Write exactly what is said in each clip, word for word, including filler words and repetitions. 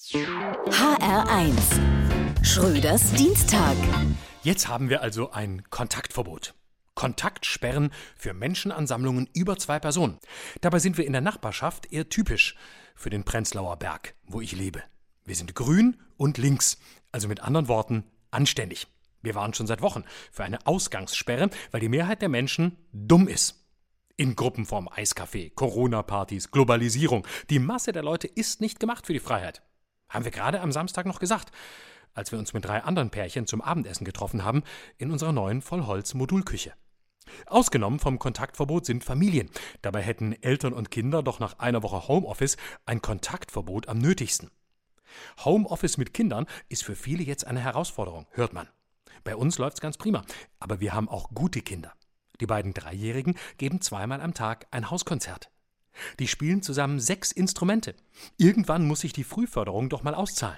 H R eins. Schröders Dienstag. Jetzt haben wir also ein Kontaktverbot. Kontaktsperren für Menschenansammlungen über zwei Personen. Dabei sind wir in der Nachbarschaft eher typisch für den Prenzlauer Berg, wo ich lebe. Wir sind grün und links, also mit anderen Worten anständig. Wir waren schon seit Wochen für eine Ausgangssperre, weil die Mehrheit der Menschen dumm ist. In Gruppenform Eiscafé, Corona-Partys, Globalisierung. Die Masse der Leute ist nicht gemacht für die Freiheit. Haben wir gerade am Samstag noch gesagt, als wir uns mit drei anderen Pärchen zum Abendessen getroffen haben in unserer neuen Vollholz-Modulküche. Ausgenommen vom Kontaktverbot sind Familien. Dabei hätten Eltern und Kinder doch nach einer Woche Homeoffice ein Kontaktverbot am nötigsten. Homeoffice mit Kindern ist für viele jetzt eine Herausforderung, hört man. Bei uns läuft's ganz prima, aber wir haben auch gute Kinder. Die beiden Dreijährigen geben zweimal am Tag ein Hauskonzert. Die spielen zusammen sechs Instrumente. Irgendwann muss sich die Frühförderung doch mal auszahlen.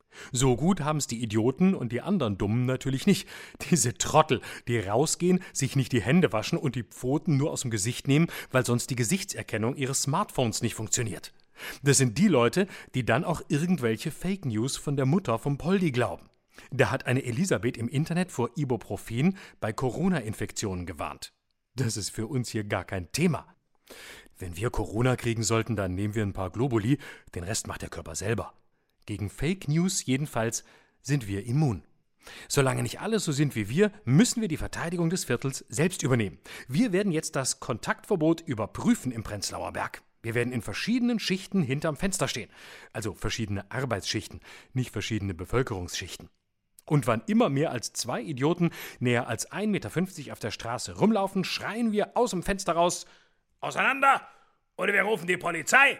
So gut haben's die Idioten und die anderen Dummen natürlich nicht. Diese Trottel, die rausgehen, sich nicht die Hände waschen und die Pfoten nur aus dem Gesicht nehmen, weil sonst die Gesichtserkennung ihres Smartphones nicht funktioniert. Das sind die Leute, die dann auch irgendwelche Fake News von der Mutter vom Poldi glauben. Da hat eine Elisabeth im Internet vor Ibuprofen bei Corona-Infektionen gewarnt. Das ist für uns hier gar kein Thema. Wenn wir Corona kriegen sollten, dann nehmen wir ein paar Globuli, den Rest macht der Körper selber. Gegen Fake News jedenfalls sind wir immun. Solange nicht alle so sind wie wir, müssen wir die Verteidigung des Viertels selbst übernehmen. Wir werden jetzt das Kontaktverbot überprüfen im Prenzlauer Berg. Wir werden in verschiedenen Schichten hinterm Fenster stehen. Also verschiedene Arbeitsschichten, nicht verschiedene Bevölkerungsschichten. Und wann immer mehr als zwei Idioten näher als ein Meter fünfzig auf der Straße rumlaufen, schreien wir aus dem Fenster raus: Auseinander! Oder wir rufen die Polizei!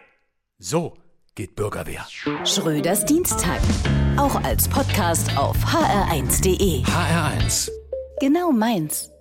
So geht Bürgerwehr. Schröders Dienstag. Auch als Podcast auf h r eins punkt d e. H R eins. Genau meins.